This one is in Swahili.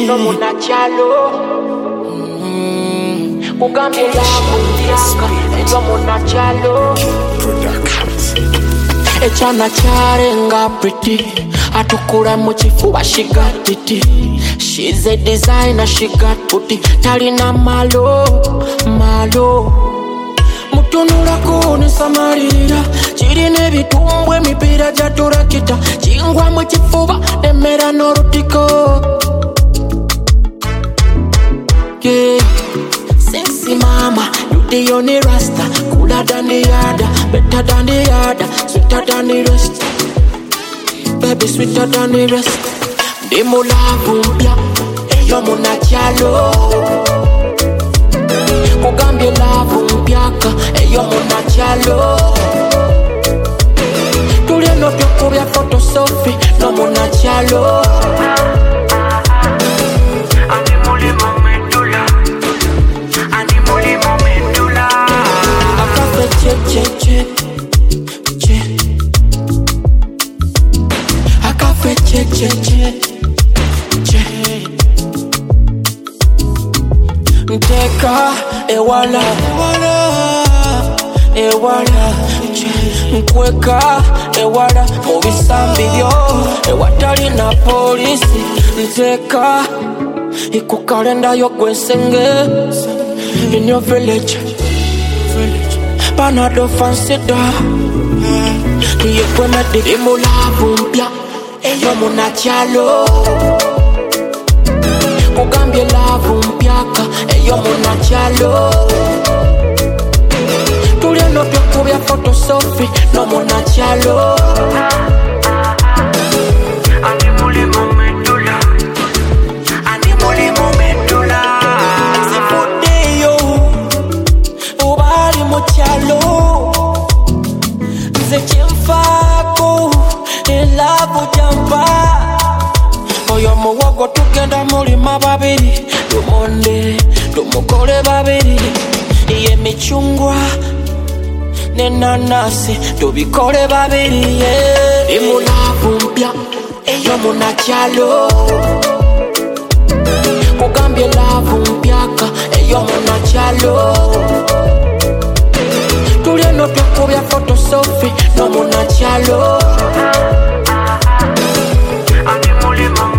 no munachalo Ugambye labo ndiaka no munachalo Echana charenga pretty atukura mu chifuba she got it. She's a designer, she got booty. Talina malo Mutunula kuni samarira Chirine vitumbwe mipira jatura kita Chingwa mu chifuba nemera norutiko Yeah Sexy mama, you the only rasta Cooler than the other, better than the other Sweeter than the rest Baby sweeter than the rest Demo love mpya, eyo munachalo Kugambye love mpyaka, eyo munachalo Tulye no byokubya photo selfie, no munachalo Animuli momentula Animuli momentula Akafe che Akafe che Nteka ewala Nkweka ewala Mubisambi byo ewatali na polisi Nteka iku kalenda yo gwensenge In your village Panado fancy da Yekwe medi imulavu mpya Eyo munachalo Kugambye love mpyaka eyo munachalo Tulye no byokubya photo selfie no munachalo Animuli momentula Animuli momentula Zifudeyo Ubali muchalo Zechemfako Elavu jampa Oyo muwogo tugenda mulima babiri Tumonde, tumukole babiri Iye michungwa Nenanasi, tubikole babiri Imulavu mpya, eyo munachalo Kugambye lavu mpyaka, eyo munachalo Tulye no byokubya photo selfie, no munachalo Animuli mama